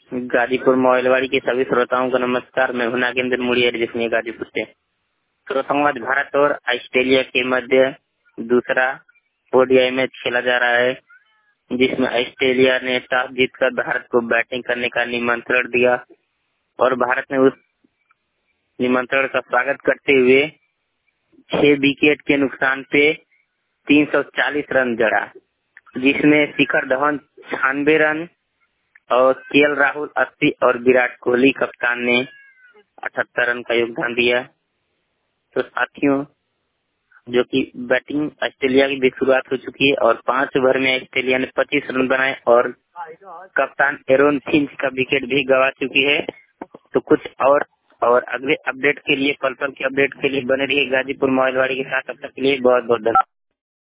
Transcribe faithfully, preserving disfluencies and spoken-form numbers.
गाजीपुर मोइलवाड़ी के सभी श्रोताओं को नमस्कार। मैं हूं नागेंद्र मुड़िया, जिसमें गाजीपुर से। श्रोताओं, आज भारत और ऑस्ट्रेलिया के मध्य दूसरा ओडीआई मैच खेला जा रहा है, जिसमें ऑस्ट्रेलिया ने टॉस जीतकर भारत को बैटिंग करने का निमंत्रण दिया और भारत ने उस निमंत्रण का स्वागत करते हुए छह विकेट के नुकसान पे तीन सौ चालीस रन जड़ा, जिसमें शिखर धवन छियानवे रन और केएल राहुल अस्सी और विराट कोहली कप्तान ने अठहत्तर रन का योगदान दिया। तो साथियों, जो कि बैटिंग ऑस्ट्रेलिया की भी शुरुआत हो चुकी है और पांच ओवर में ऑस्ट्रेलिया ने पच्चीस रन बनाए और कप्तान एरोन फिंच का विकेट भी गवा चुकी है। तो कुछ और और अगले अपडेट के लिए, पल पल के अपडेट के लिए बने रहिए गाजीपुर मोइलवाड़ी के साथ। तब तक के लिए बहुत बहुत धन्यवाद।